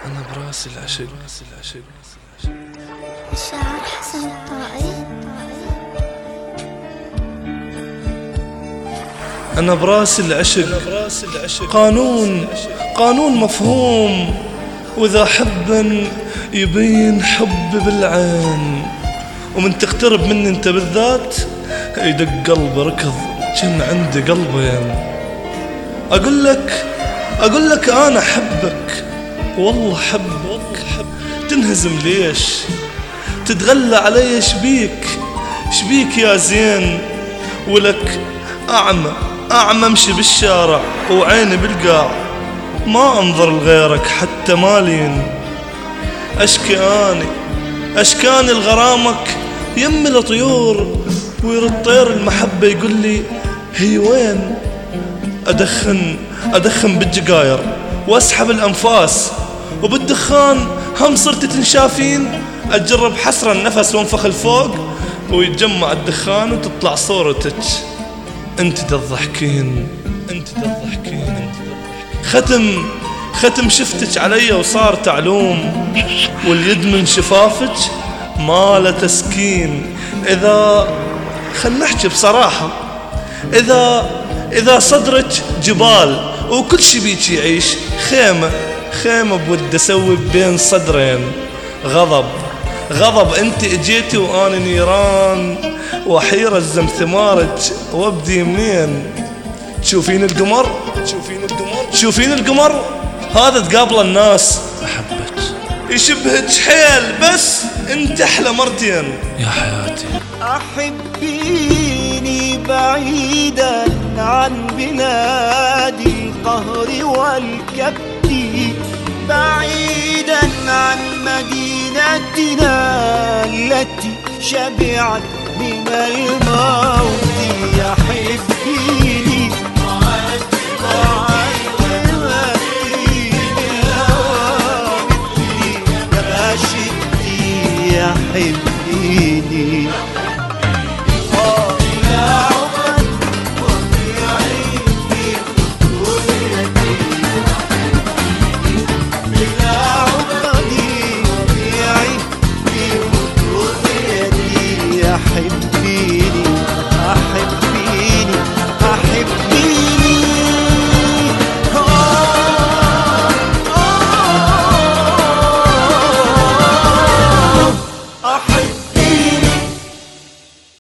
أنا براسي العشق. الشاعر حسن الطائي. أنا براسي العشق قانون مفهوم، وإذا حبا يبين حب بالعين، ومن تقترب مني انت بالذات يدق قلبي ركض كان عندي قلبين. أقول لك أنا أحبك والله حبك، تنهزم ليش؟ تتغلى علي شبيك يا زين؟ ولك أعمى امشي بالشارع وعيني بالقاع، ما انظر لغيرك حتى مالين. أشكاني لغرامك يمي الطيور، ويرد طير المحبة يقول لي هي وين؟ أدخن بالجقاير وأسحب الأنفاس، وبالدخان هم صرت تنشافين. أتجرب حسر النفس وانفخ الفوق، ويتجمع الدخان وتطلع صورتك انت تضحكين. ختم شفتك علي وصار تعلوم، واليد من شفافك ما له تسكين. خل نحكي بصراحة، إذا صدرك جبال وكل شي بيك يعيش، خيمة بود أسوي بين صدرين. غضب انت اجيتي وانا نيران، وحيرة الزم ثمارك وابدي منين؟ تشوفين القمر هذا تقابل الناس أحبك يشبهك حيل، بس انت احلى مرتين يا حياتي. أحبيني بعيدا عن بلادي القهر والكبت، بعيدا عن مدينتنا التي شبعت من الموت. أحبيني